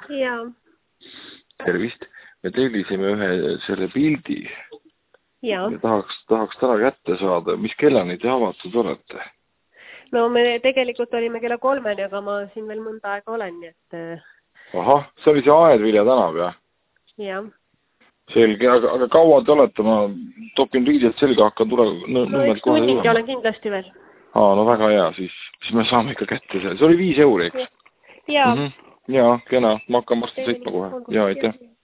Jaa. Tervist. Me tellisime ühe selle pildi. Jaa. Ja tahaks täna kätte saada. Mis kellani te avatud olete? No me tegelikult olime kella 3, aga ma siin veel mõnda aega olen, nii et... Ahah, see oli see Aedvilja tänav, jah? Jah. Selge, aga kaua te olete? Ma topin riided selga, hakkan no üks tunnigi olen kindlasti veel. No väga hea, siis me saame ikka kätte selle. See oli 5 €, eks? Jaa. Jaa, kena. Ma hakkan vastu sõitma kohe. Jaa, aitäh.